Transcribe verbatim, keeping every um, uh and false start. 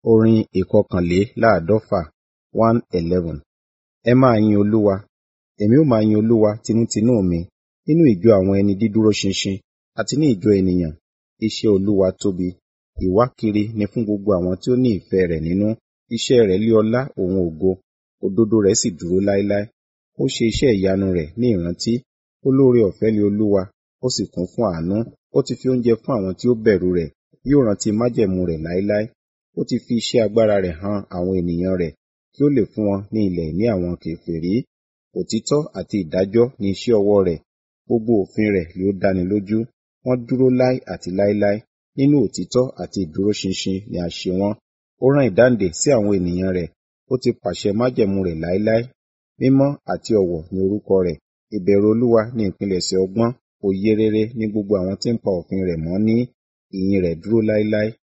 Orin ìkọkànléláàádọ́fà one eleven. Ẹ máa yin Olúwa. Èmi ó máa yin Olúwa tinútinú mi nínú ìjọ àwọn ẹni dídúró ṣinṣin àti ní ìjọ ènìyàn. Iṣẹ́ Olúwa tóbi, ìwákiri ni fún gbogbo àwọn tí ó ní ìfẹ́ rẹ̀ nínú. Iṣẹ́ rẹ̀ lé ọlá òun ògo, òdodo rẹ̀ sì dúró láéláé. Ó ṣe iṣẹ́ ìyanu rẹ̀ ní ìrántí. Olóore ọ̀fẹ́ ni Olúwa, ó sì kún fún àánú. Ó ti fi oúnjẹ fún àwọn tí ó bẹ̀rù rẹ̀, yóò rántí májẹ̀mú rẹ̀ láéláé. Ó ti fi iṣẹ́ agbára rẹ̀ hàn àwọn ènìyàn rẹ̀, kí ó lè fún wọn ní ilẹ̀ ìní àwọn kèfèrí. Òtítọ́ àti ìdájọ́ ni iṣẹ́ ọwọ́ rẹ̀, gbogbo òfin rẹ̀ ni ó dáni lójú. Wọ́n dúró láé àti láéláé, nínú òtítọ́ àti ìdúróṣinṣin ni a ṣe wọ́n. Ó rán ìdáǹdè sí àwọn ènìyàn rẹ̀, ó ti pàṣẹ májẹ̀mú rẹ̀ láéláé. Mímọ́ àti ọ̀wọ̀ ni orúkọ rẹ̀. Ìbẹ̀rù Olúwa ni ìpilẹ̀ṣẹ̀ ọgbọ́n, òye rere ni gbogbo àwọn tí ń pa òfin rẹ̀ mọ́ ní. Ìyìn rẹ̀ dúró láéláé.